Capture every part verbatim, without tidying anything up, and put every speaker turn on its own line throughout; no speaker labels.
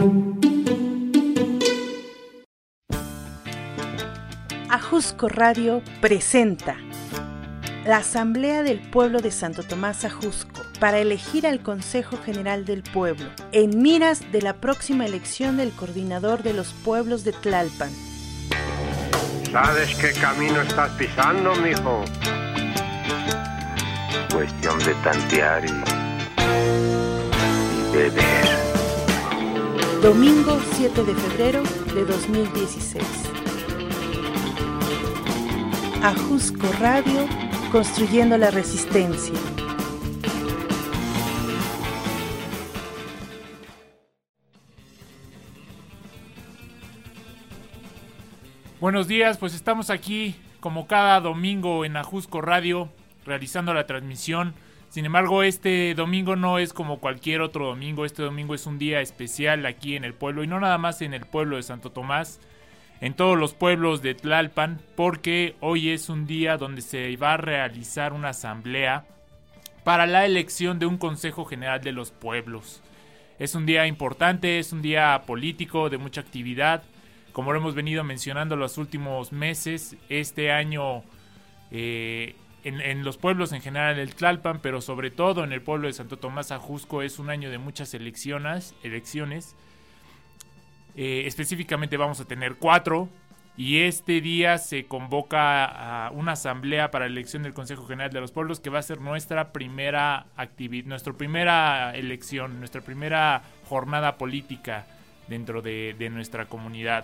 Ajusco Radio presenta la Asamblea del Pueblo de Santo Tomás Ajusco para elegir al Consejo General del Pueblo en miras de la próxima elección del Coordinador de los Pueblos de Tlalpan.
¿Sabes qué camino estás pisando, mijo? Cuestión de tantear y, y beber.
Domingo siete de febrero de dos mil dieciséis. Ajusco Radio, construyendo la resistencia.
Buenos días, pues estamos aquí como cada domingo en Ajusco Radio realizando la transmisión. Sin embargo, este domingo no es como cualquier otro domingo. Este domingo es un día especial aquí en el pueblo, y no nada más en el pueblo de Santo Tomás, en todos los pueblos de Tlalpan, porque hoy es un día donde se va a realizar una asamblea para la elección de un Consejo General de los Pueblos. Es un día importante, es un día político de mucha actividad. Como lo hemos venido mencionando los últimos meses, este año eh, en, en los pueblos en general del Tlalpan, pero sobre todo en el pueblo de Santo Tomás Ajusco, es un año de muchas elecciones, elecciones. Eh, específicamente vamos a tener cuatro, y este día se convoca a una asamblea para la elección del Consejo General de los Pueblos, que va a ser nuestra primera actividad, nuestra primera elección, nuestra primera jornada política dentro de, de nuestra comunidad.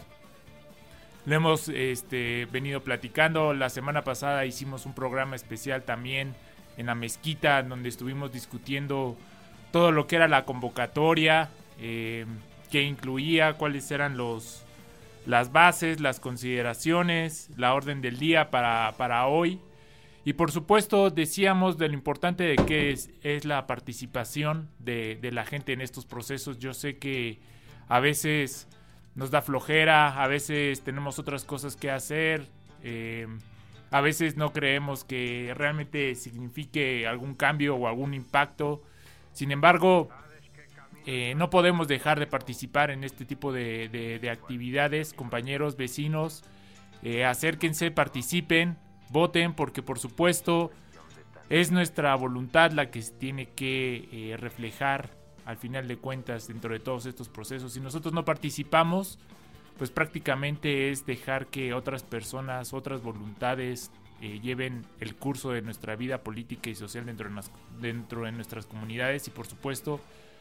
Lo hemos este, venido platicando. La semana pasada hicimos un programa especial también en la mezquita, donde estuvimos discutiendo todo lo que era la convocatoria, eh, qué incluía, cuáles eran los, las bases, las consideraciones, la orden del día para, para hoy. Y por supuesto decíamos de lo importante de que es, es la participación de, de la gente en estos procesos. Yo sé que a veces nos da flojera, a veces tenemos otras cosas que hacer, eh, a veces no creemos que realmente signifique algún cambio o algún impacto. Sin embargo, eh, no podemos dejar de participar en este tipo de, de, de actividades. Compañeros, vecinos, eh, acérquense, participen, voten, porque por supuesto es nuestra voluntad la que tiene que eh, reflejar al final de cuentas dentro de todos estos procesos. Si nosotros no participamos, pues prácticamente es dejar que otras personas, otras voluntades eh, lleven el curso de nuestra vida política y social dentro de, las, dentro de nuestras comunidades, y por supuesto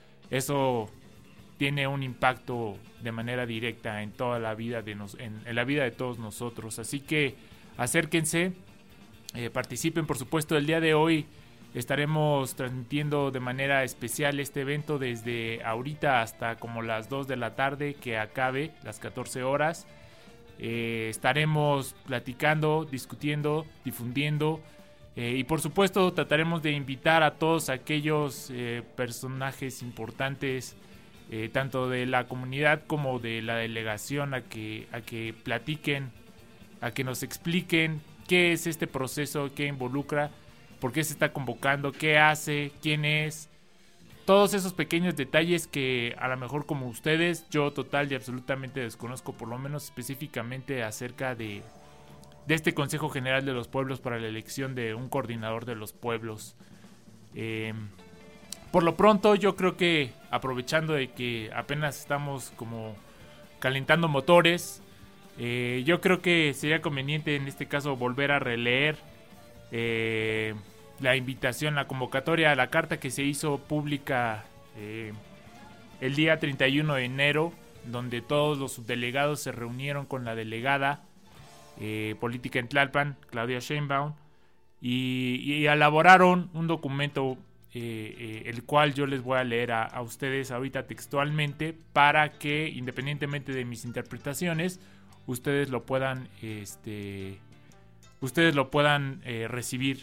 eso tiene un impacto de manera directa en toda la vida de nos, en, en la vida de todos nosotros. Así que acérquense, eh, participen. Por supuesto, el día de hoy estaremos transmitiendo de manera especial este evento desde ahorita hasta como las dos de la tarde, que acabe las catorce horas. Eh, estaremos platicando, discutiendo, difundiendo, eh, y por supuesto trataremos de invitar a todos aquellos eh, personajes importantes, eh, tanto de la comunidad como de la delegación, a que, a que platiquen, a que nos expliquen qué es este proceso, qué involucra, por qué se está convocando, qué hace, quién es. Todos esos pequeños detalles que a lo mejor como ustedes, yo total y absolutamente desconozco, por lo menos específicamente acerca de, de este Consejo General de los Pueblos para la elección de un coordinador de los pueblos. Eh, por lo pronto, yo creo que aprovechando de que apenas estamos como calentando motores, eh, yo creo que sería conveniente en este caso volver a releer Eh, la invitación, la convocatoria, la carta que se hizo pública eh, el día treinta y uno de enero, donde todos los subdelegados se reunieron con la delegada eh, política en Tlalpan, Claudia Sheinbaum, y, y elaboraron un documento eh, eh, el cual yo les voy a leer a, a ustedes ahorita textualmente, para que independientemente de mis interpretaciones ustedes lo puedan este ustedes lo puedan eh, recibir.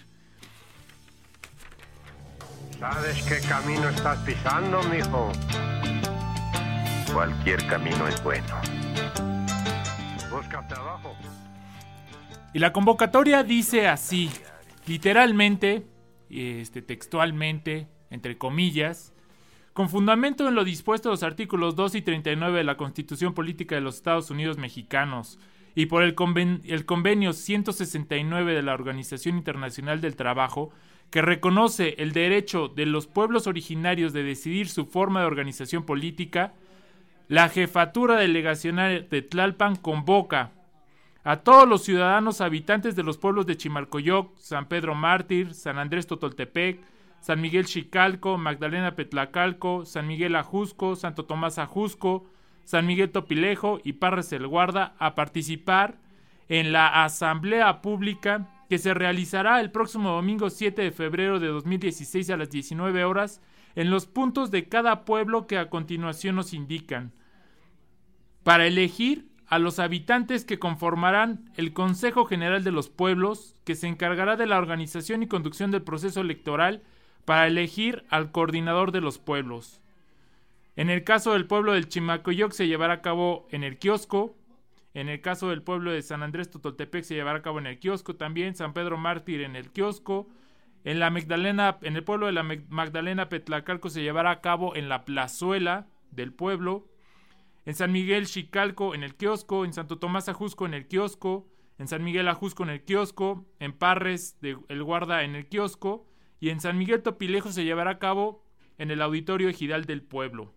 ¿Sabes qué camino estás pisando, mijo? Cualquier camino es bueno. Busca trabajo.
Y la convocatoria dice así, literalmente, este, textualmente, entre comillas: Con fundamento en lo dispuesto en los artículos dos y treinta y nueve de la Constitución Política de los Estados Unidos Mexicanos y por el, conven- el convenio ciento sesenta y nueve de la Organización Internacional del Trabajo, que reconoce el derecho de los pueblos originarios de decidir su forma de organización política, la Jefatura Delegacional de Tlalpan convoca a todos los ciudadanos habitantes de los pueblos de Chimalcoyoc, San Pedro Mártir, San Andrés Totoltepec, San Miguel Xicalco, Magdalena Petlacalco, San Miguel Ajusco, Santo Tomás Ajusco, San Miguel Topilejo y Parras el Guarda a participar en la asamblea pública que se realizará el próximo domingo siete de febrero de dos mil dieciséis a las diecinueve horas en los puntos de cada pueblo que a continuación nos indican, para elegir a los habitantes que conformarán el Consejo General de los Pueblos, que se encargará de la organización y conducción del proceso electoral para elegir al coordinador de los pueblos. En el caso del pueblo del Chimalcoyoc se llevará a cabo en el kiosco. En el caso del pueblo de San Andrés Totoltepec se llevará a cabo en el kiosco también. San Pedro Mártir en el kiosco. En la Magdalena, en el pueblo de la Magdalena Petlacalco se llevará a cabo en la plazuela del pueblo. En San Miguel Xicalco en el kiosco. En Santo Tomás Ajusco en el kiosco. En San Miguel Ajusco en el kiosco. En Parres de El Guarda en el kiosco. Y en San Miguel Topilejo se llevará a cabo en el auditorio ejidal del pueblo.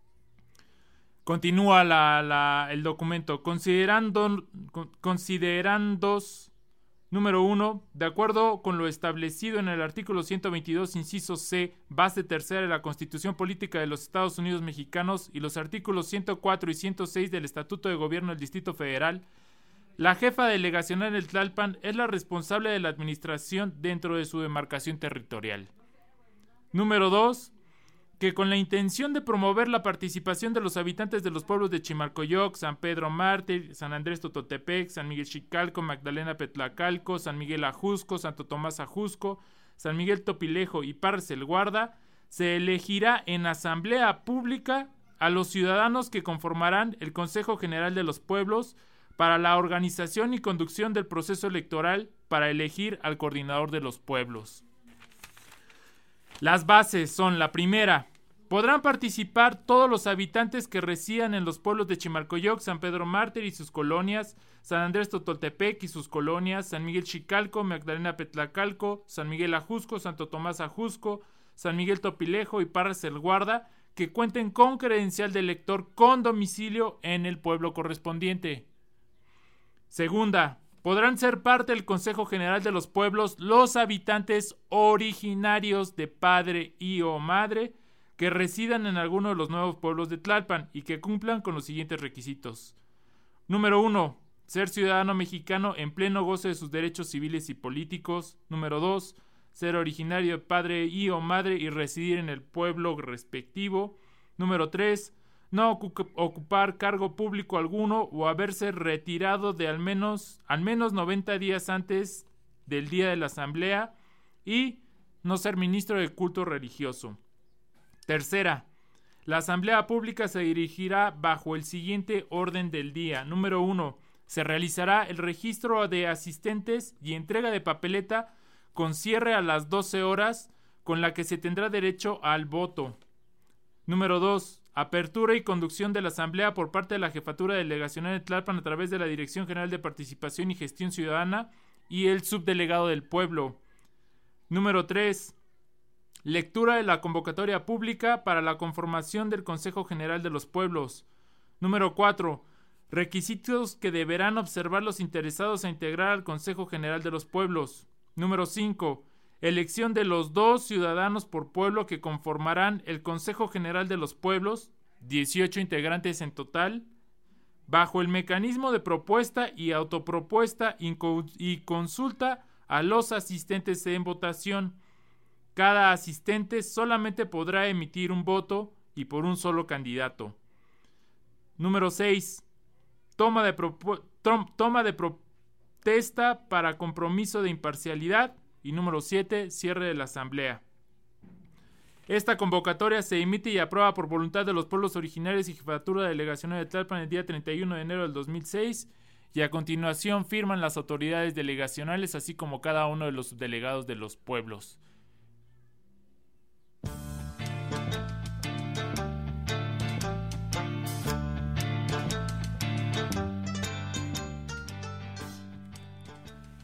Continúa la, la, el documento. Considerando, considerandos, número uno, de acuerdo con lo establecido en el artículo ciento veintidós, inciso C, base tercera de la Constitución Política de los Estados Unidos Mexicanos y los artículos ciento cuatro y ciento seis del Estatuto de Gobierno del Distrito Federal, la jefa delegacional del Tlalpan es la responsable de la administración dentro de su demarcación territorial. Número dos, que con la intención de promover la participación de los habitantes de los pueblos de Chimalcoyoc, San Pedro Mártir, San Andrés Totoltepec, San Miguel Xicalco, Magdalena Petlacalco, San Miguel Ajusco, Santo Tomás Ajusco, San Miguel Topilejo y Parras el Guarda, se elegirá en asamblea pública a los ciudadanos que conformarán el Consejo General de los Pueblos para la organización y conducción del proceso electoral para elegir al coordinador de los pueblos. Las bases son: la primera, podrán participar todos los habitantes que residan en los pueblos de Chimalcoyoc, San Pedro Mártir y sus colonias, San Andrés Totoltepec y sus colonias, San Miguel Xicalco, Magdalena Petlacalco, San Miguel Ajusco, Santo Tomás Ajusco, San Miguel Topilejo y Parras el Guarda, que cuenten con credencial de elector con domicilio en el pueblo correspondiente. Segunda, podrán ser parte del Consejo General de los Pueblos los habitantes originarios de padre y o madre que residan en alguno de los nuevos pueblos de Tlalpan y que cumplan con los siguientes requisitos. Número uno, ser ciudadano mexicano en pleno goce de sus derechos civiles y políticos. Número dos, ser originario de padre y o madre y residir en el pueblo respectivo. Número tres, no ocupar cargo público alguno o haberse retirado de al menos, al menos noventa días antes del día de la asamblea y no ser ministro de culto religioso. Tercera, la asamblea pública se dirigirá bajo el siguiente orden del día. Número uno, se realizará el registro de asistentes y entrega de papeleta con cierre a las doce horas, con la que se tendrá derecho al voto. Número dos, apertura y conducción de la asamblea por parte de la Jefatura Delegacional de Tlalpan a través de la Dirección General de Participación y Gestión Ciudadana y el subdelegado del pueblo. Número tres, lectura de la convocatoria pública para la conformación del Consejo General de los Pueblos. Número cuatro, requisitos que deberán observar los interesados a integrar al Consejo General de los Pueblos. Número cinco, elección de los dos ciudadanos por pueblo que conformarán el Consejo General de los Pueblos, dieciocho integrantes en total, bajo el mecanismo de propuesta y autopropuesta y consulta a los asistentes en votación. Cada asistente solamente podrá emitir un voto y por un solo candidato. Número seis. Toma de, propu- tom- toma de protesta para compromiso de imparcialidad. Y número siete, cierre de la asamblea. Esta convocatoria se emite y aprueba por voluntad de los pueblos originarios y Jefatura Delegacional de Tlalpan el día treinta y uno de enero del dos mil seis y a continuación firman las autoridades delegacionales así como cada uno de los subdelegados de los pueblos.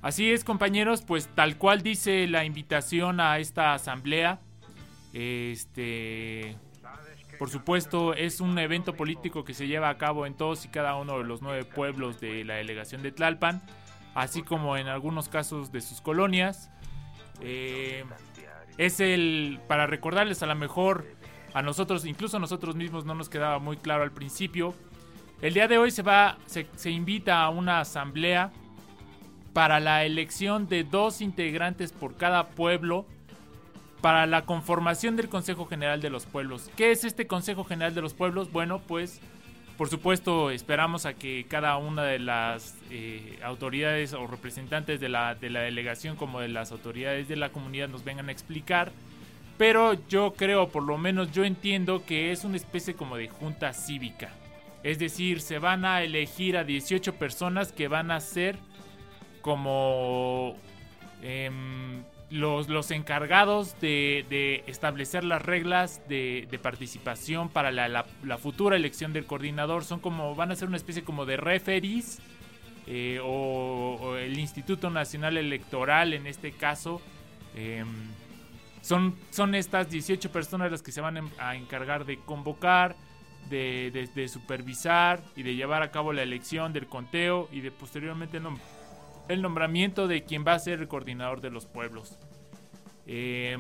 Así es, compañeros, pues tal cual dice la invitación a esta asamblea, este, por supuesto es un evento político que se lleva a cabo en todos y cada uno de los nueve pueblos de la delegación de Tlalpan, así como en algunos casos de sus colonias. Eh, es el, para recordarles, a lo mejor a nosotros, incluso a nosotros mismos no nos quedaba muy claro al principio, el día de hoy se va, se, se invita a una asamblea para la elección de dos integrantes por cada pueblo para la conformación del Consejo General de los Pueblos. ¿Qué es este Consejo General de los Pueblos? Bueno, pues por supuesto esperamos a que cada una de las eh, autoridades o representantes de la, de la delegación como de las autoridades de la comunidad nos vengan a explicar, pero yo creo, por lo menos yo entiendo que es una especie como de junta cívica. Es decir, se van a elegir a dieciocho personas que van a ser como eh, los, los encargados de, de establecer las reglas de, de participación para la, la, la futura elección del coordinador. Son como, van a ser una especie como de referees eh, o, o el Instituto Nacional Electoral en este caso. Eh, son, son estas dieciocho personas las que se van a encargar de convocar, de, de, de supervisar y de llevar a cabo la elección del conteo y de posteriormente no, el nombramiento de quien va a ser el coordinador de los pueblos. Eh,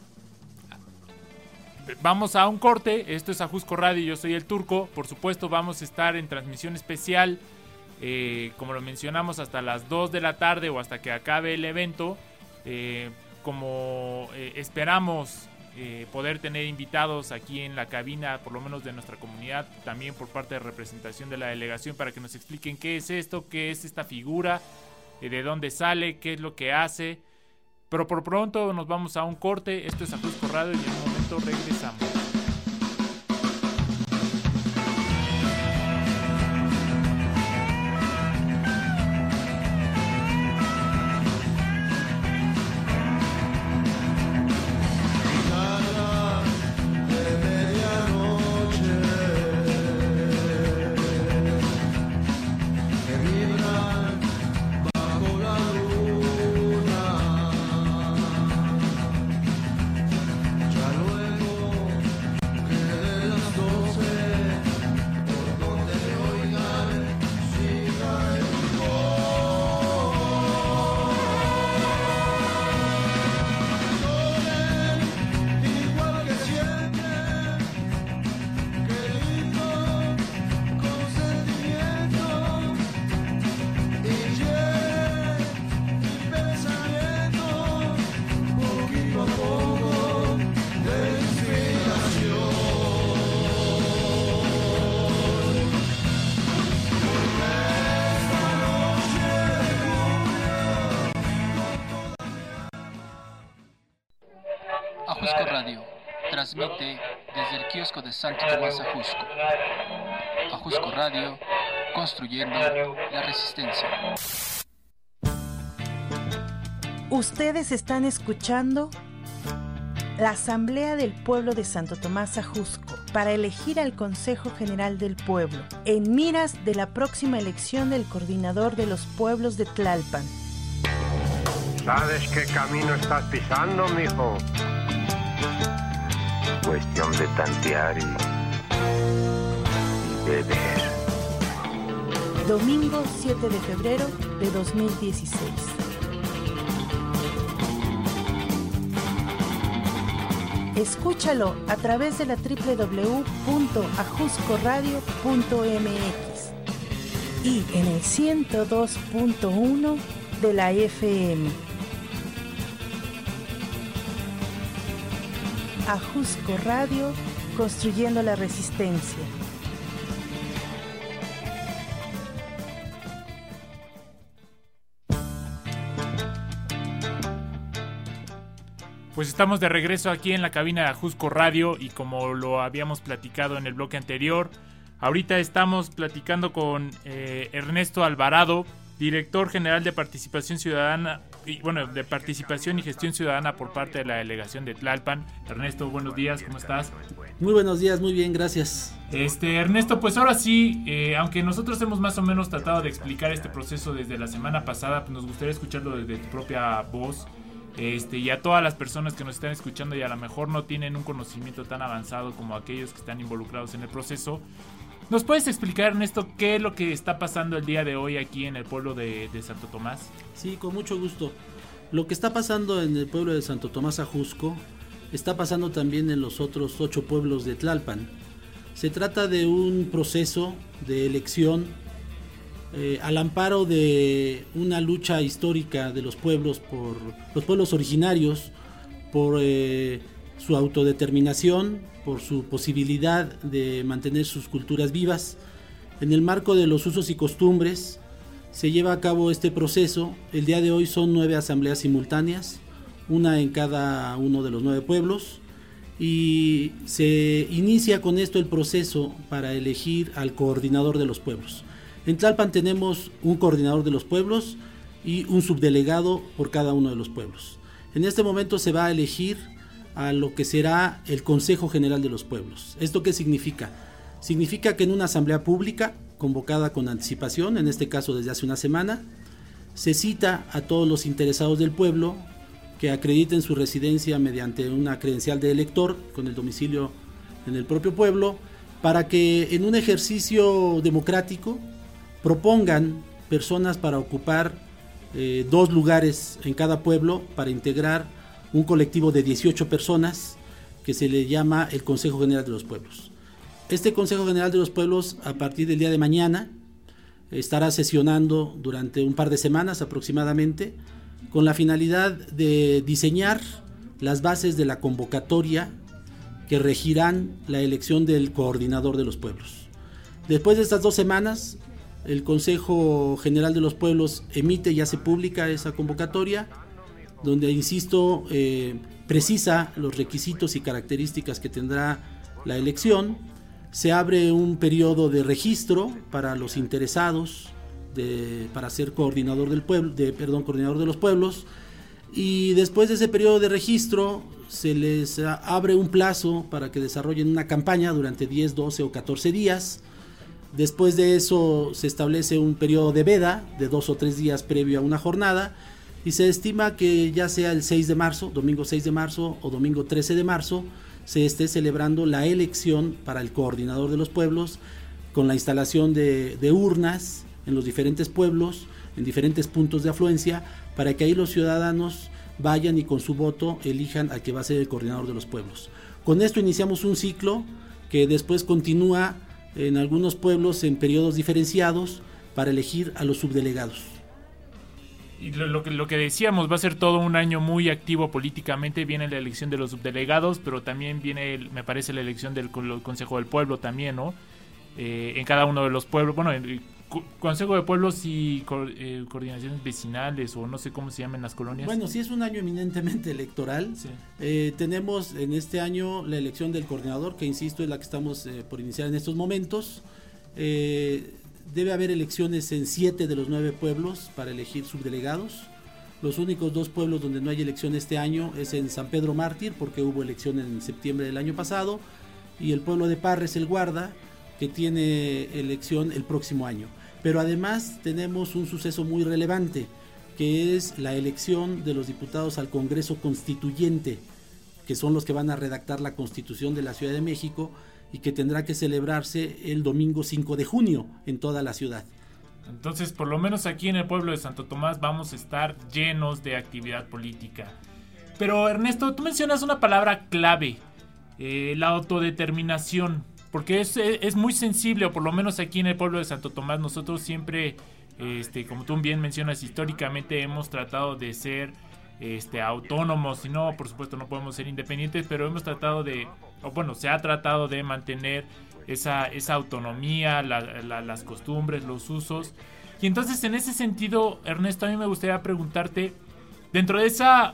vamos a un corte. Esto es Ajusco Radio, yo soy el Turco. Por supuesto vamos a estar en transmisión especial, eh, como lo mencionamos, hasta las dos de la tarde o hasta que acabe el evento. Eh, como eh, esperamos eh, poder tener invitados aquí en la cabina, por lo menos de nuestra comunidad, también por parte de representación de la delegación, para que nos expliquen qué es esto, qué es esta figura, de dónde sale, qué es lo que hace. Pero por pronto nos vamos a un corte. Esto es Ajusco Radio y en un momento regresamos.
Ajusco Radio transmite desde el kiosco de Santo Tomás Ajusco. Ajusco Radio, construyendo la resistencia.
Ustedes están escuchando la Asamblea del Pueblo de Santo Tomás Ajusco para elegir al Consejo General del Pueblo, en miras de la próxima elección del coordinador de los pueblos de Tlalpan.
¿Sabes qué camino estás pisando, mijo? Cuestión de tantear y, y de ver.
Domingo siete de febrero de dos mil dieciséis. Escúchalo a través de la doble u doble u doble u punto ajusco radio punto m x y en el ciento dos punto uno de la F M. Ajusco Radio, construyendo la resistencia.
Pues estamos de regreso aquí en la cabina de Ajusco Radio y como lo habíamos platicado en el bloque anterior, ahorita estamos platicando con eh, Ernesto Alvarado, director general de Participación Ciudadana y bueno, de Participación y Gestión Ciudadana por parte de la delegación de Tlalpan. Ernesto, buenos días, ¿cómo estás?
Muy buenos días, muy bien, gracias.
Este, Ernesto, pues ahora sí, eh, aunque nosotros hemos más o menos tratado de explicar este proceso desde la semana pasada, pues nos gustaría escucharlo desde tu propia voz. Este, y a todas las personas que nos están escuchando y a lo mejor no tienen un conocimiento tan avanzado como aquellos que están involucrados en el proceso, ¿nos puedes explicar, Ernesto, qué es lo que está pasando el día de hoy aquí en el pueblo de, de Santo Tomás?
Sí, con mucho gusto. Lo que está pasando en el pueblo de Santo Tomás Ajusco está pasando también en los otros ocho pueblos de Tlalpan. Se trata de un proceso de elección eh, al amparo de una lucha histórica de los pueblos, por los pueblos originarios, por eh, su autodeterminación, por su posibilidad de mantener sus culturas vivas. En el marco de los usos y costumbres se lleva a cabo este proceso. El día de hoy son nueve asambleas simultáneas, una en cada uno de los nueve pueblos, y se inicia con esto el proceso para elegir al coordinador de los pueblos. En Tlalpan tenemos un coordinador de los pueblos y un subdelegado por cada uno de los pueblos. En este momento se va a elegir a lo que será el Consejo General de los Pueblos. ¿Esto qué significa? Significa que en una asamblea pública convocada con anticipación, en este caso desde hace una semana, se cita a todos los interesados del pueblo que acrediten su residencia mediante una credencial de elector con el domicilio en el propio pueblo, para que en un ejercicio democrático propongan personas para ocupar eh, dos lugares en cada pueblo, para integrar un colectivo de dieciocho personas que se le llama el Consejo General de los Pueblos. Este Consejo General de los Pueblos, a partir del día de mañana, estará sesionando durante un par de semanas aproximadamente, con la finalidad de diseñar las bases de la convocatoria que regirán la elección del coordinador de los pueblos. Después de estas dos semanas, el Consejo General de los Pueblos emite y hace pública esa convocatoria, donde, insisto, eh, precisa los requisitos y características que tendrá la elección. Se abre un periodo de registro para los interesados de, para ser coordinador del pueblo, de, perdón, coordinador de los pueblos, y después de ese periodo de registro se les abre un plazo para que desarrollen una campaña durante diez, doce o catorce días. Después de eso se establece un periodo de veda de dos o tres días previo a una jornada, y se estima que ya sea el seis de marzo, domingo seis de marzo o domingo trece de marzo, se esté celebrando la elección para el coordinador de los pueblos, con la instalación de, de urnas en los diferentes pueblos, en diferentes puntos de afluencia, para que ahí los ciudadanos vayan y con su voto elijan al que va a ser el coordinador de los pueblos. Con esto iniciamos un ciclo que después continúa en algunos pueblos en periodos diferenciados para elegir a los subdelegados.
Y lo, lo, que, lo que decíamos, va a ser todo un año muy activo políticamente. Viene la elección de los subdelegados, pero también viene, el, me parece, la elección del Consejo del Pueblo también, ¿no? Eh, en cada uno de los pueblos, bueno, en el Consejo de Pueblos y co eh, coordinaciones vecinales, o no sé cómo se llaman las colonias.
Bueno, sí, es un año eminentemente electoral. Sí. Eh, tenemos en este año la elección del coordinador, que insisto es la que estamos eh, por iniciar en estos momentos. Eh, debe haber elecciones en siete de los nueve pueblos para elegir subdelegados. Los únicos dos pueblos donde no hay elección este año es en San Pedro Mártir, porque hubo elección en septiembre del año pasado, y el pueblo de Parres el Guarda, que tiene elección el próximo año. Pero además tenemos un suceso muy relevante, que es la elección de los diputados al Congreso Constituyente, que son los que van a redactar la Constitución de la Ciudad de México, y que tendrá que celebrarse el domingo cinco de junio en toda la ciudad.
Entonces, por lo menos aquí en el pueblo de Santo Tomás vamos a estar llenos de actividad política. Pero Ernesto, tú mencionas una palabra clave, eh, la autodeterminación, porque es, es muy sensible, o por lo menos aquí en el pueblo de Santo Tomás nosotros siempre, este, como tú bien mencionas, históricamente hemos tratado de ser este, autónomos, y no, por supuesto no podemos ser independientes, pero hemos tratado de, o bueno, se ha tratado de mantener esa, esa autonomía, la, la, las costumbres, los usos. Y entonces, en ese sentido, Ernesto, a mí me gustaría preguntarte, dentro de esa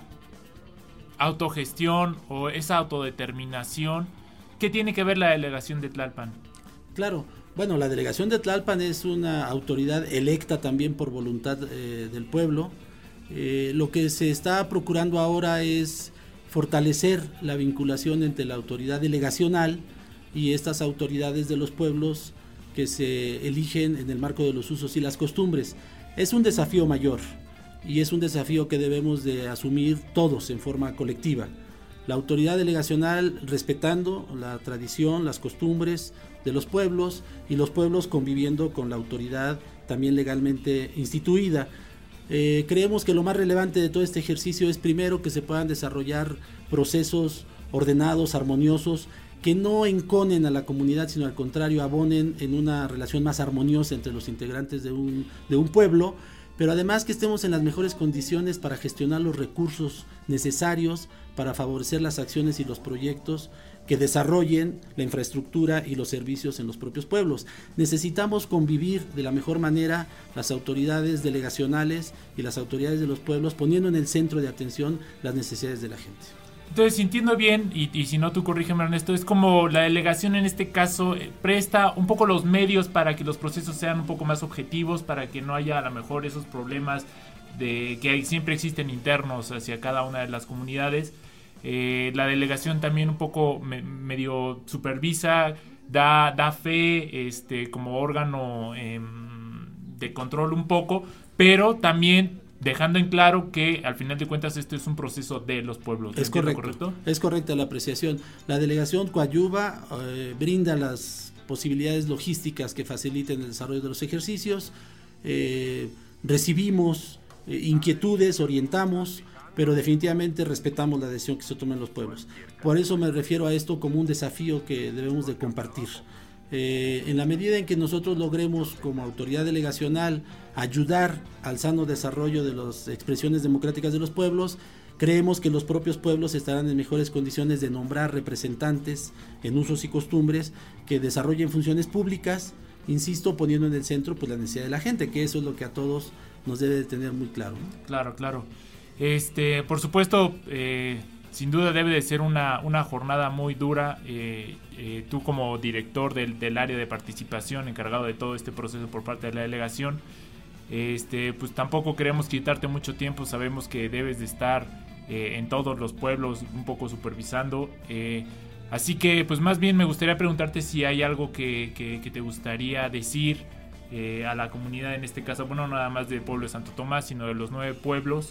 autogestión o esa autodeterminación, ¿qué tiene que ver la delegación de Tlalpan?
Claro, bueno, la delegación de Tlalpan es una autoridad electa también por voluntad eh, del pueblo. Eh, lo que se está procurando ahora es fortalecer la vinculación entre la autoridad delegacional y estas autoridades de los pueblos que se eligen en el marco de los usos y las costumbres. Es un desafío mayor y es un desafío que debemos de asumir todos en forma colectiva. La autoridad delegacional respetando la tradición, las costumbres de los pueblos y los pueblos conviviendo con la autoridad también legalmente instituida. Eh, creemos que lo más relevante de todo este ejercicio es primero que se puedan desarrollar procesos ordenados, armoniosos, que no enconen a la comunidad, sino al contrario, abonen en una relación más armoniosa entre los integrantes de un, de un pueblo, pero además que estemos en las mejores condiciones para gestionar los recursos necesarios para favorecer las acciones y los proyectos que desarrollen la infraestructura y los servicios en los propios pueblos. Necesitamos convivir de la mejor manera las autoridades delegacionales y las autoridades de los pueblos, poniendo en el centro de atención las necesidades de la gente.
Entonces, si entiendo bien, y, y si no tú corrígeme, Ernesto, es como la delegación en este caso eh, presta un poco los medios para que los procesos sean un poco más objetivos, para que no haya a lo mejor esos problemas de que hay, siempre existen internos hacia cada una de las comunidades. Eh, la delegación también un poco me, medio supervisa, da, da fe este, como órgano eh, de control un poco, pero también dejando en claro que al final de cuentas este es un proceso de los pueblos.
Es correcto, correcto, es correcta la apreciación. La delegación coadyuva, eh, brinda las posibilidades logísticas que faciliten el desarrollo de los ejercicios, eh, recibimos eh, inquietudes, orientamos, pero definitivamente respetamos la decisión que se toma en los pueblos. Por eso me refiero a esto como un desafío que debemos de compartir. Eh, en la medida en que nosotros logremos como autoridad delegacional ayudar al sano desarrollo de las expresiones democráticas de los pueblos, creemos que los propios pueblos estarán en mejores condiciones de nombrar representantes en usos y costumbres que desarrollen funciones públicas, insisto, poniendo en el centro pues la necesidad de la gente, que eso es lo que a todos nos debe de tener muy claro.
Claro, claro. Este, por supuesto, eh, sin duda debe de ser una, una jornada muy dura. Eh, eh, tú como director del, del área de participación, encargado de todo este proceso por parte de la delegación, este, pues tampoco queremos quitarte mucho tiempo. Sabemos que debes de estar eh, en todos los pueblos un poco supervisando. Eh, así que, pues más bien me gustaría preguntarte si hay algo que, que, que te gustaría decir eh, a la comunidad, en este caso, bueno, no nada más del pueblo de Santo Tomás, sino de los nueve pueblos.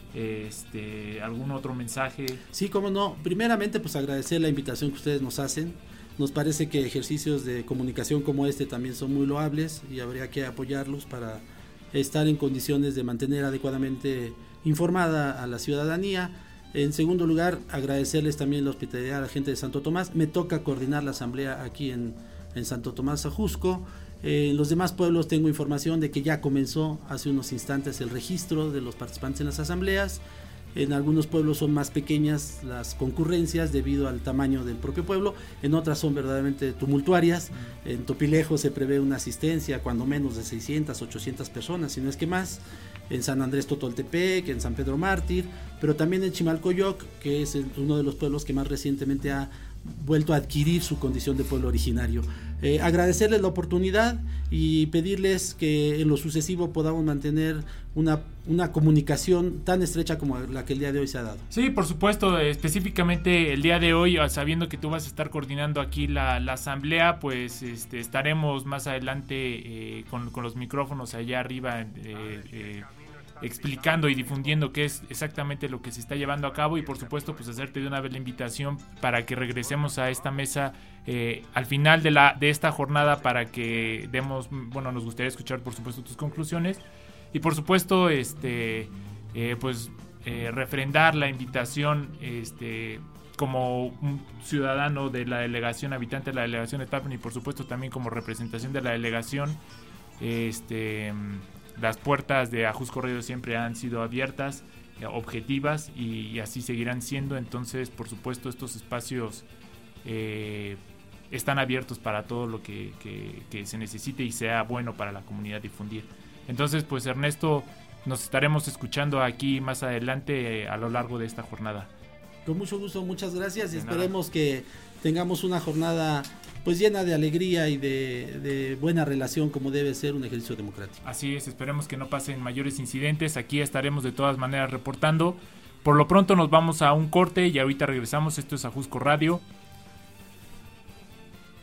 Este, ¿algún otro mensaje?
Sí, cómo no. Primeramente, pues agradecer la invitación que ustedes nos hacen. Nos parece que ejercicios de comunicación como este también son muy loables y habría que apoyarlos para estar en condiciones de mantener adecuadamente informada a la ciudadanía. En segundo lugar, agradecerles también la hospitalidad a la gente de Santo Tomás. Me toca coordinar la asamblea aquí en, en Santo Tomás Ajusco. En los demás pueblos tengo información de que ya comenzó hace unos instantes el registro de los participantes en las asambleas. En algunos pueblos son más pequeñas las concurrencias debido al tamaño del propio pueblo, en otras son verdaderamente tumultuarias. En Topilejo se prevé una asistencia cuando menos de seiscientas, ochocientas personas, si no es que más. En San Andrés Totoltepec, en San Pedro Mártir, pero también en Chimalcoyoc, que es el, uno de los pueblos que más recientemente ha vuelto a adquirir su condición de pueblo originario. Eh, agradecerles la oportunidad y pedirles que en lo sucesivo podamos mantener una, una comunicación tan estrecha como la que el día de hoy se ha dado.
Sí, por supuesto, específicamente el día de hoy, sabiendo que tú vas a estar coordinando aquí la, la asamblea, pues este, estaremos más adelante eh, con, con los micrófonos allá arriba eh, eh, explicando y difundiendo qué es exactamente lo que se está llevando a cabo, y por supuesto pues hacerte de una vez la invitación para que regresemos a esta mesa eh, al final de la de esta jornada para que demos, bueno, nos gustaría escuchar por supuesto tus conclusiones y por supuesto este eh, pues eh, refrendar la invitación este como un ciudadano de la delegación, habitante de la delegación de Tlalpan, y por supuesto también como representación de la delegación. este Las puertas de Ajusco Radio siempre han sido abiertas, objetivas, y, y así seguirán siendo. Entonces, por supuesto, estos espacios eh, están abiertos para todo lo que, que, que se necesite y sea bueno para la comunidad difundir. Entonces, pues Ernesto, nos estaremos escuchando aquí más adelante eh, a lo largo de esta jornada.
Con mucho gusto, muchas gracias y esperemos que tengamos una jornada pues llena de alegría y de, de buena relación, como debe ser un ejercicio democrático.
Así es, esperemos que no pasen mayores incidentes. Aquí estaremos de todas maneras reportando. Por lo pronto nos vamos a un corte y ahorita regresamos. Esto es Ajusco Radio.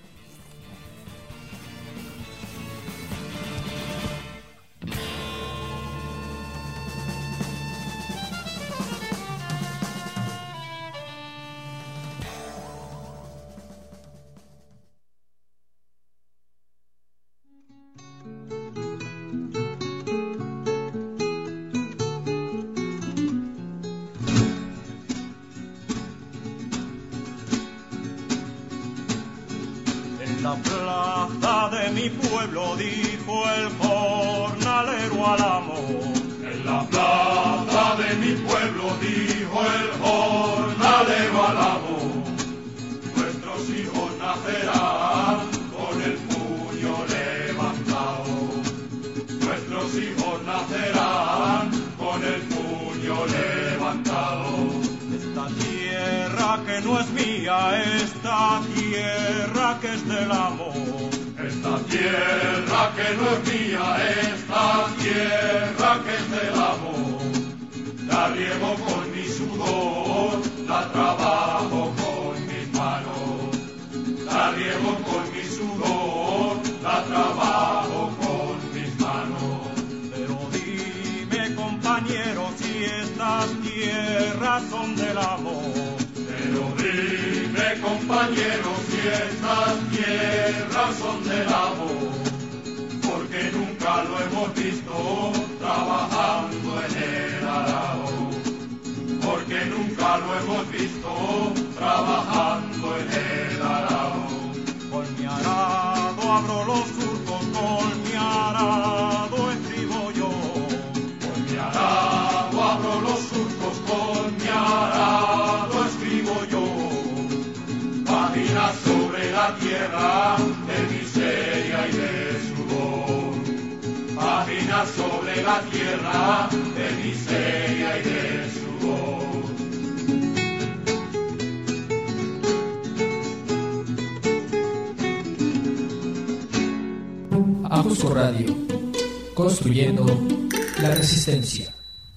pueblo, dijo el jornalero al amo. En la plaza de mi pueblo, dijo el jornalero al amo. Nuestros hijos nacerán con el puño levantado. Nuestros hijos nacerán con el puño levantado. Esta tierra que no es mía, esta tierra que es del amo. Esta tierra que no es mía, esta tierra que es del amo. La riego con mi sudor, la trabajo con mis manos. La riego con mi sudor, la trabajo con mis manos. Pero dime, compañero, si estas tierras son del amo. Pero dime, compañero, si estas tierras son del amo. Porque nunca lo hemos visto trabajando en el arado. Porque nunca lo hemos visto trabajando en el arado. Con mi arado abro los surcos, con mi arado escribo yo. Con mi arado abro los surcos, con mi arado escribo yo. Páginas sobre la tierra de miseria y de sudor. Páginas sobre la tierra de miseria y de sudor.
Ajusco Radio, construyendo la resistencia.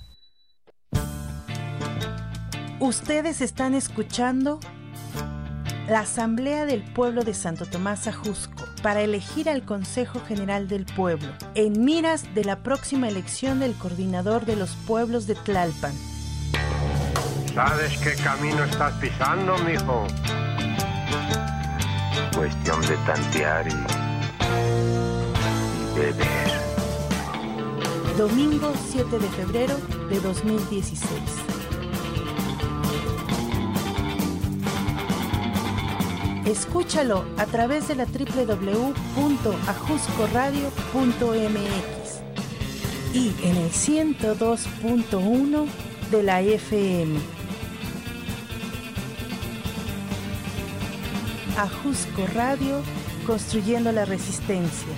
Ustedes están escuchando la Asamblea del Pueblo de Santo Tomás Ajusco para elegir al Consejo General del Pueblo, en miras de la próxima elección del coordinador de los pueblos de Tlalpan.
¿Sabes qué camino estás pisando, mijo?
Cuestión de tantear y, y beber.
Domingo siete de febrero de dos mil dieciséis. Escúchalo a través de la doble u doble u doble u punto ajusco radio punto m x y en el ciento dos punto uno de la F M. Ajusco Radio, construyendo la resistencia.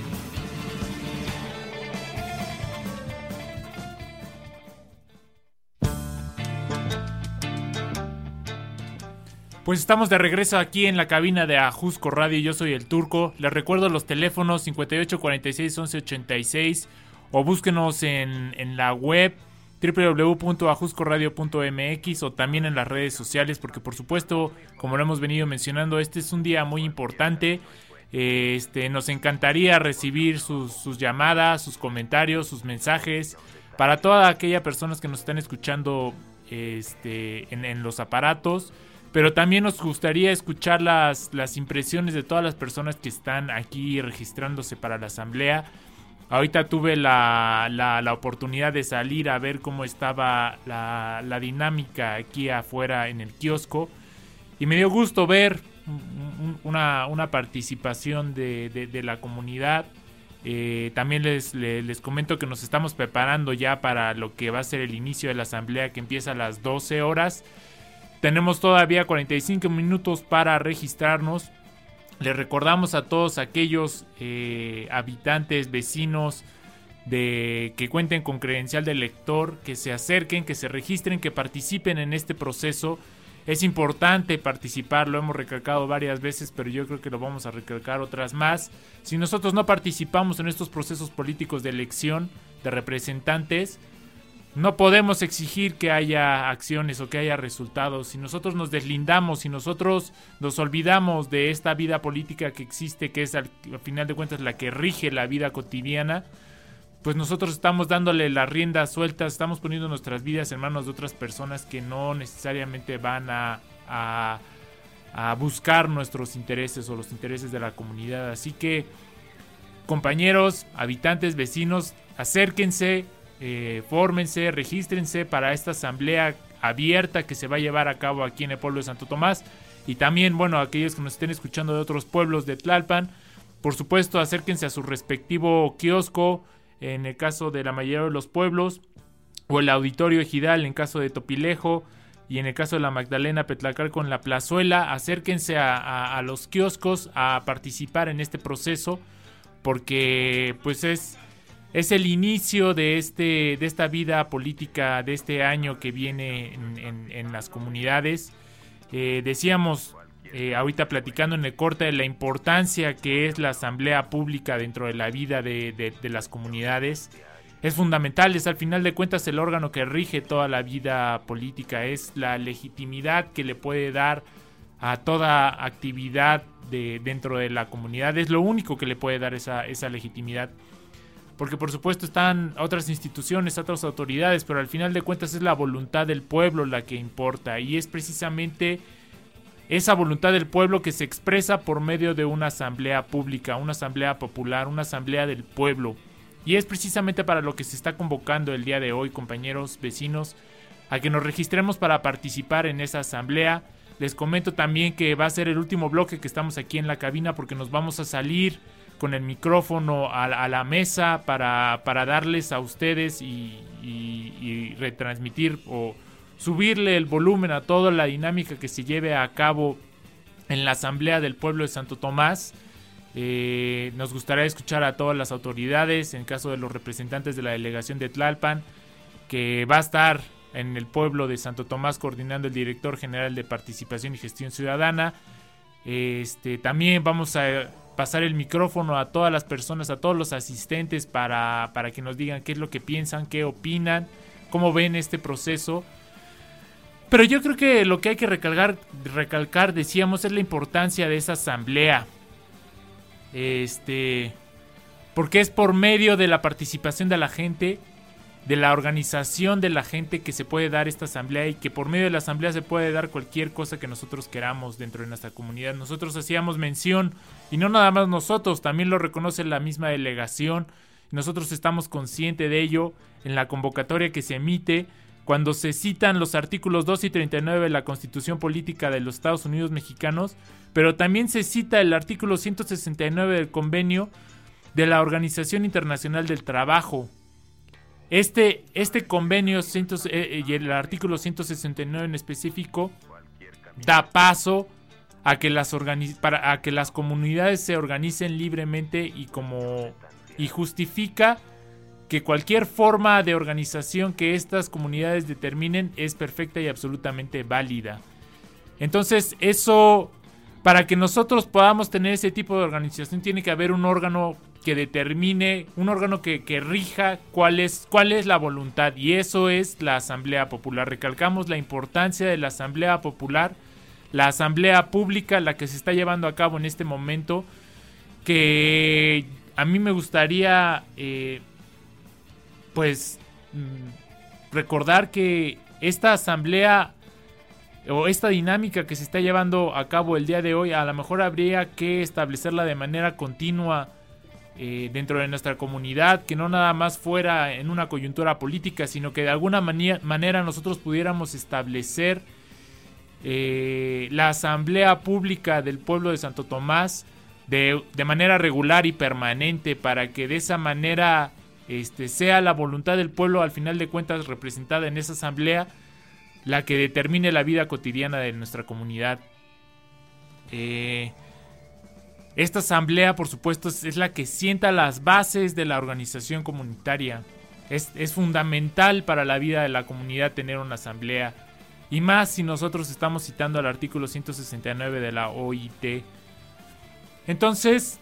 Pues estamos de regreso aquí en la cabina de Ajusco Radio. Yo soy el Turco. Les recuerdo los teléfonos cincuenta y ocho cuarenta y seis once ochenta y seis o búsquenos en, en la web doble u doble u doble u punto ajusco radio punto m x o también en las redes sociales, porque por supuesto, como lo hemos venido mencionando, este es un día muy importante. Este, nos encantaría recibir sus, sus llamadas, sus comentarios, sus mensajes para todas aquellas personas que nos están escuchando este, en, en los aparatos. Pero también nos gustaría escuchar las, las impresiones de todas las personas que están aquí registrándose para la asamblea. Ahorita tuve la, la, la oportunidad de salir a ver cómo estaba la, la dinámica aquí afuera en el kiosco. Y me dio gusto ver una, una participación de, de, de la comunidad. Eh, también les, les, les comento que nos estamos preparando ya para lo que va a ser el inicio de la asamblea, que empieza a las doce horas. Tenemos todavía cuarenta y cinco minutos para registrarnos. Les recordamos a todos aquellos eh, habitantes, vecinos de que cuenten con credencial de elector, que se acerquen, que se registren, que participen en este proceso. Es importante participar, lo hemos recalcado varias veces, pero yo creo que lo vamos a recalcar otras más. Si nosotros no participamos en estos procesos políticos de elección de representantes, no podemos exigir que haya acciones o que haya resultados. Si nosotros nos deslindamos, si nosotros nos olvidamos de esta vida política que existe, que es al, al final de cuentas la que rige la vida cotidiana, pues nosotros estamos dándole las riendas sueltas, estamos poniendo nuestras vidas en manos de otras personas que no necesariamente van a, a, a buscar nuestros intereses o los intereses de la comunidad. Así que, compañeros, habitantes, vecinos, acérquense, Eh, fórmense, regístrense para esta asamblea abierta que se va a llevar a cabo aquí en el pueblo de Santo Tomás. Y también, bueno, aquellos que nos estén escuchando de otros pueblos de Tlalpan, por supuesto, acérquense a su respectivo kiosco, en el caso de la mayoría de los pueblos, o el auditorio ejidal en caso de Topilejo, y en el caso de la Magdalena Petlacar con la Plazuela. Acérquense a, a, a los kioscos a participar en este proceso, porque pues es, es el inicio de, este, de esta vida política de este año que viene en, en, en las comunidades. Eh, decíamos eh, ahorita platicando en el corte de la importancia que es la asamblea pública dentro de la vida de, de, de las comunidades. Es fundamental, es al final de cuentas el órgano que rige toda la vida política, es la legitimidad que le puede dar a toda actividad de, dentro de la comunidad, es lo único que le puede dar esa, esa legitimidad. Porque por supuesto están otras instituciones, otras autoridades, pero al final de cuentas es la voluntad del pueblo la que importa, y es precisamente esa voluntad del pueblo que se expresa por medio de una asamblea pública, una asamblea popular, una asamblea del pueblo. Y es precisamente para lo que se está convocando el día de hoy, compañeros, vecinos, a que nos registremos para participar en esa asamblea. Les comento también que va a ser el último bloque que estamos aquí en la cabina, porque nos vamos a salir con el micrófono a, a la mesa para, para darles a ustedes y, y, y retransmitir o subirle el volumen a toda la dinámica que se lleve a cabo en la Asamblea del Pueblo de Santo Tomás. Eh, nos gustaría escuchar a todas las autoridades, en caso de los representantes de la delegación de Tlalpan, que va a estar en el pueblo de Santo Tomás coordinando el director general de Participación y Gestión Ciudadana. Este, también vamos a pasar el micrófono a todas las personas, a todos los asistentes para, para que nos digan qué es lo que piensan, qué opinan, cómo ven este proceso. Pero yo creo que lo que hay que recalcar, recalcar, decíamos, es la importancia de esa asamblea. Este, porque es por medio de la participación de la gente, de la organización de la gente, que se puede dar esta asamblea, y que por medio de la asamblea se puede dar cualquier cosa que nosotros queramos dentro de nuestra comunidad. Nosotros hacíamos mención, y no nada más nosotros, también lo reconoce la misma delegación. Nosotros estamos conscientes de ello en la convocatoria que se emite cuando se citan los artículos dos y treinta y nueve de la Constitución Política de los Estados Unidos Mexicanos, pero también se cita el artículo ciento sesenta y nueve del Convenio de la Organización Internacional del Trabajo. Este, este convenio eh, y el artículo ciento sesenta y nueve en específico da paso a que las organiz- para a que las comunidades se organicen libremente, y como y justifica que cualquier forma de organización que estas comunidades determinen es perfecta y absolutamente válida. Entonces, eso, para que nosotros podamos tener ese tipo de organización, tiene que haber un órgano que determine, un órgano que, que rija cuál es, cuál es la voluntad, y eso es la Asamblea Popular. Recalcamos la importancia de la Asamblea Popular, la Asamblea Pública, la que se está llevando a cabo en este momento, que a mí me gustaría eh, pues recordar que esta asamblea o esta dinámica que se está llevando a cabo el día de hoy, a lo mejor habría que establecerla de manera continua eh, dentro de nuestra comunidad, que no nada más fuera en una coyuntura política, sino que de alguna manía, manera nosotros pudiéramos establecer eh, la asamblea pública del pueblo de Santo Tomás de, de manera regular y permanente, para que de esa manera Este, sea la voluntad del pueblo, al final de cuentas representada en esa asamblea, la que determine la vida cotidiana de nuestra comunidad. Eh, esta asamblea, por supuesto, es, es la que sienta las bases de la organización comunitaria. Es, es fundamental para la vida de la comunidad tener una asamblea, y más si nosotros estamos citando al artículo ciento sesenta y nueve de la O I T. Entonces,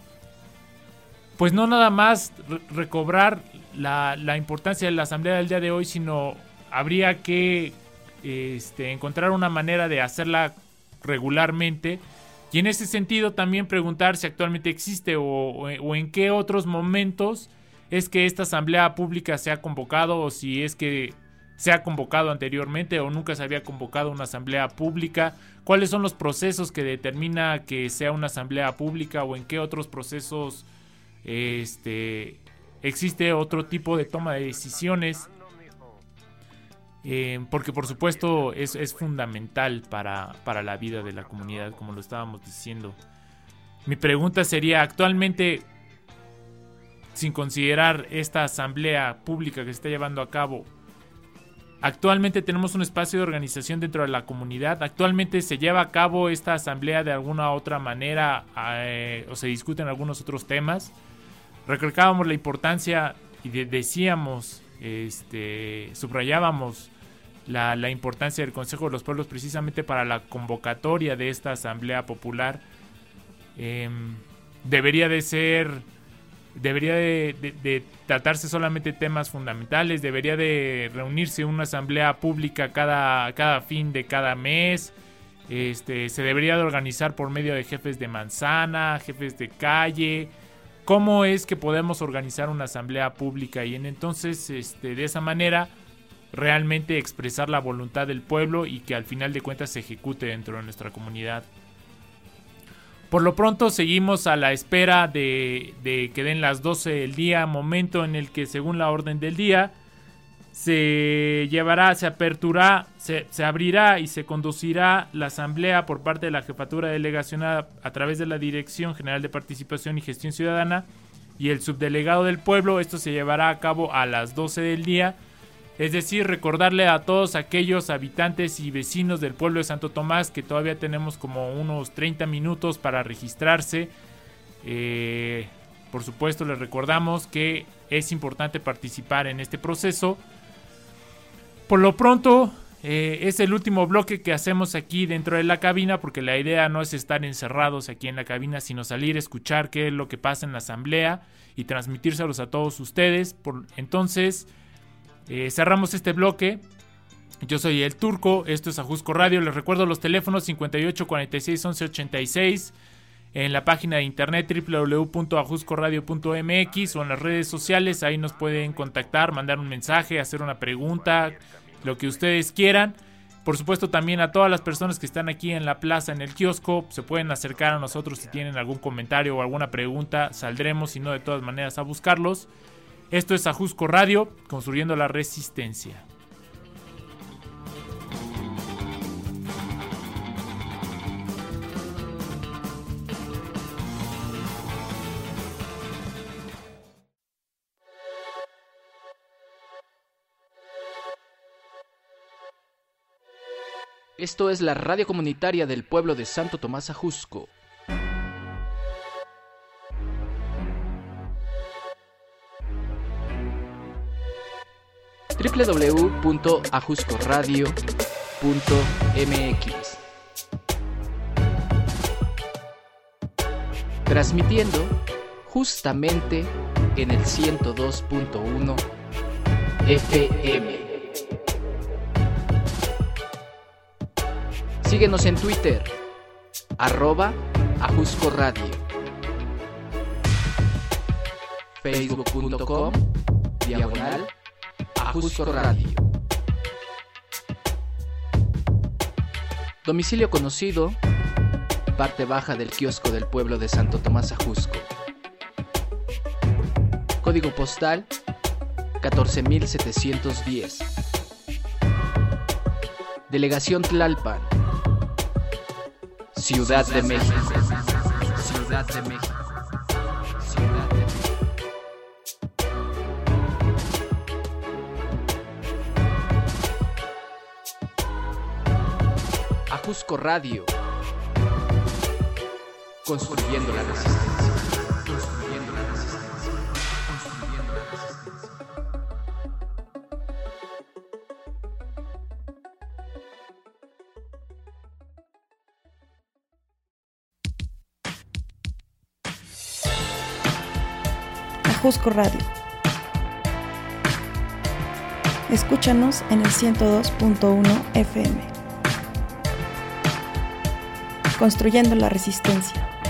pues no nada más re- recobrar la, la importancia de la asamblea del día de hoy, sino habría que este, encontrar una manera de hacerla regularmente, y en ese sentido también preguntar si actualmente existe o, o, o en qué otros momentos es que esta asamblea pública se ha convocado, o si es que se ha convocado anteriormente o nunca se había convocado una asamblea pública, cuáles son los procesos que determina que sea una asamblea pública, o en qué otros procesos Este, existe otro tipo de toma de decisiones, eh, porque por supuesto es, es fundamental para, para la vida de la comunidad, como lo estábamos diciendo. Mi pregunta sería, actualmente, sin considerar esta asamblea pública que se está llevando a cabo, actualmente tenemos un espacio de organización dentro de la comunidad. Actualmente se lleva a cabo esta asamblea de alguna otra manera, eh, o se discuten algunos otros temas. Recalcábamos la importancia y de, decíamos, este, subrayábamos la, la importancia del Consejo de los Pueblos precisamente para la convocatoria de esta asamblea popular. Eh, debería de ser... Debería de, de, de tratarse solamente temas fundamentales, debería de reunirse una asamblea pública cada, cada fin de cada mes, este, se debería de organizar por medio de jefes de manzana, jefes de calle. ¿Cómo es que podemos organizar una asamblea pública? Y en entonces este, de esa manera realmente expresar la voluntad del pueblo y que al final de cuentas se ejecute dentro de nuestra comunidad. Por lo pronto seguimos a la espera de, de que den las doce del día, momento en el que según la orden del día se llevará, se aperturará, se, se abrirá y se conducirá la asamblea por parte de la jefatura delegacional a través de la Dirección General de Participación y Gestión Ciudadana y el subdelegado del pueblo. Esto se llevará a cabo a las doce del día. Es decir, recordarle a todos aquellos habitantes y vecinos del pueblo de Santo Tomás que todavía tenemos como unos treinta minutos para registrarse. Eh, por supuesto, les recordamos que es importante participar en este proceso. Por lo pronto, eh, es el último bloque que hacemos aquí dentro de la cabina, porque la idea no es estar encerrados aquí en la cabina, sino salir a escuchar qué es lo que pasa en la asamblea y transmitírselos a todos ustedes. Por, entonces... Eh, cerramos este bloque. Yo soy el Turco, esto es Ajusco Radio. Les recuerdo los teléfonos cincuenta y ocho, cuarenta y seis, once, ochenta y seis, en la página de internet doble u doble u doble u punto ajusco radio punto m x o en las redes sociales. Ahí nos pueden contactar, mandar un mensaje, hacer una pregunta, lo que ustedes quieran. Por supuesto, también a todas las personas que están aquí en la plaza, en el kiosco, se pueden acercar a nosotros si tienen algún comentario o alguna pregunta. Saldremos, si no, de todas maneras, a buscarlos. Esto es Ajusco Radio, construyendo la resistencia.
Esto es la radio comunitaria del pueblo de Santo Tomás Ajusco. doble u doble u doble u punto ajusco radio punto m x. Transmitiendo justamente en el ciento dos punto uno F M. Síguenos en Twitter, arroba Ajusco Radio, facebook punto com, diagonal Ajusco Radio. Domicilio conocido, parte baja del kiosco del pueblo de Santo Tomás Ajusco. Código postal catorce mil setecientos diez. Delegación Tlalpan, Ciudad de México. Ciudad de México. Ciudad de México. Ajusco Radio, construyendo la resistencia. Construyendo la resistencia. Construyendo la resistencia.
Ajusco Radio. Escúchanos en el ciento dos punto uno F M. Construyendo la resistencia.